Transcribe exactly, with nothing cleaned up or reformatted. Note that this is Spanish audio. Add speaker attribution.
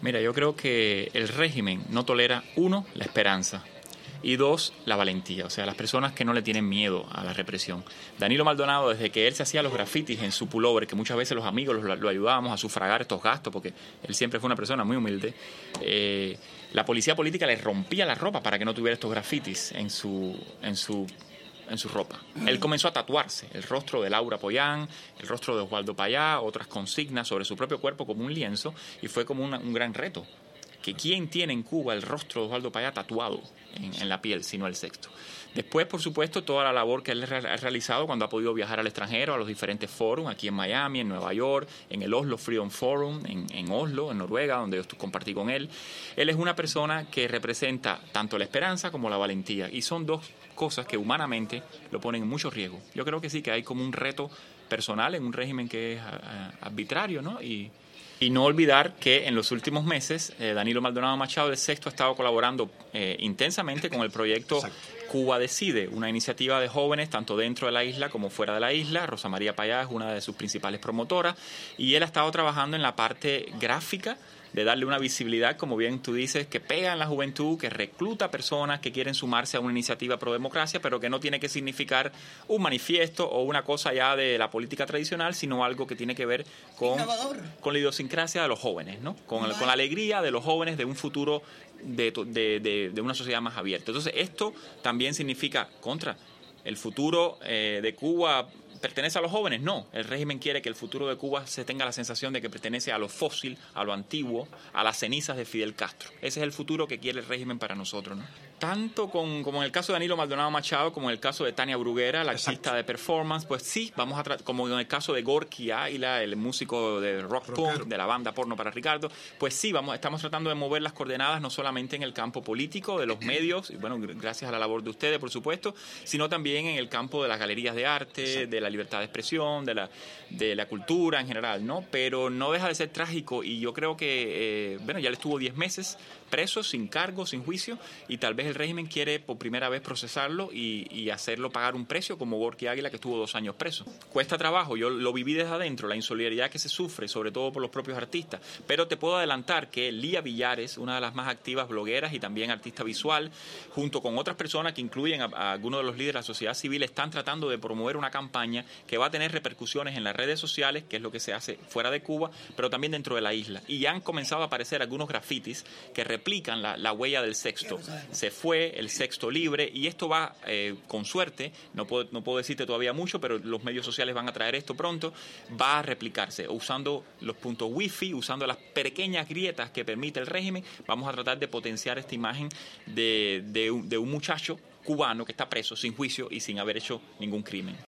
Speaker 1: Mira, yo creo que el régimen no tolera, uno, la esperanza, y dos, la valentía, o sea, las personas que no le tienen miedo a la represión. Danilo Maldonado, desde que él se hacía los grafitis en su pullover, que muchas veces los amigos lo, lo ayudábamos a sufragar estos gastos, porque él siempre fue una persona muy humilde, eh, la policía política le rompía la ropa para que no tuviera estos grafitis en su, en su, en su ropa. Él comenzó a tatuarse el rostro de Laura Pollán, el rostro de Osvaldo Payá, otras consignas sobre su propio cuerpo como un lienzo, y fue como una, un gran reto. Que quién tiene en Cuba el rostro de Osvaldo Payá tatuado en, en la piel, sino el Sexto. Después, por supuesto, toda la labor que él ha realizado cuando ha podido viajar al extranjero, a los diferentes foros, aquí en Miami, en Nueva York, en el Oslo Freedom Forum, en, en Oslo, en Noruega, donde yo compartí con él. Él es una persona que representa tanto la esperanza como la valentía, y son dos cosas que humanamente lo ponen en mucho riesgo. Yo creo que sí, que hay como un reto personal en un régimen que es uh, arbitrario, ¿no? Y Y no olvidar que en los últimos meses eh, Danilo Maldonado Machado el Sexto ha estado colaborando eh, intensamente con el proyecto Exacto. Cuba Decide, una iniciativa de jóvenes tanto dentro de la isla como fuera de la isla. Rosa María Payá es una de sus principales promotoras y él ha estado trabajando en la parte gráfica de darle una visibilidad, como bien tú dices, que pega en la juventud, que recluta personas que quieren sumarse a una iniciativa pro democracia, pero que no tiene que significar un manifiesto o una cosa ya de la política tradicional, sino algo que tiene que ver con, con la idiosincrasia de los jóvenes, ¿no? Con, con la alegría de los jóvenes de un futuro de, de, de, de una sociedad más abierta. Entonces, esto también significa contra el futuro eh, de Cuba. ¿Pertenece a los jóvenes? No. El régimen quiere que el futuro de Cuba se tenga la sensación de que pertenece a lo fósil, a lo antiguo, a las cenizas de Fidel Castro. Ese es el futuro que quiere el régimen para nosotros, ¿no? Tanto con, como en el caso de Danilo Maldonado Machado, como en el caso de Tania Bruguera, la Exacto. artista de performance, pues sí, vamos a tratar, como en el caso de Gorky Águila, el músico de rock Rockero. punk, de la banda Porno para Ricardo, pues sí, vamos, estamos tratando de mover las coordenadas no solamente en el campo político, de los medios, y bueno, gracias a la labor de ustedes, por supuesto, sino también en el campo de las galerías de arte, Exacto. de la libertad de expresión, de la, de la cultura en general, ¿no? Pero no deja de ser trágico y yo creo que, eh, bueno, ya le estuvo diez meses preso, sin cargo, sin juicio, y tal vez el régimen quiere por primera vez procesarlo y, y hacerlo pagar un precio como Gorky Águila, que estuvo dos años preso. Cuesta trabajo, yo lo viví desde adentro, la insolidaridad que se sufre, sobre todo por los propios artistas, pero te puedo adelantar que Lía Villares, una de las más activas blogueras y también artista visual, junto con otras personas que incluyen a, a algunos de los líderes de la sociedad civil, están tratando de promover una campaña que va a tener repercusiones en las redes sociales, que es lo que se hace fuera de Cuba, pero también dentro de la isla. Y ya han comenzado a aparecer algunos grafitis que replican la, la huella del Sexto. Se fue, el Sexto libre, y esto va, eh, con suerte, no puedo, no puedo decirte todavía mucho, pero los medios sociales van a traer esto pronto, va a replicarse, usando los puntos wifi, usando las pequeñas grietas que permite el régimen. Vamos a tratar de potenciar esta imagen de, de, un, de un muchacho cubano que está preso sin juicio y sin haber hecho ningún crimen.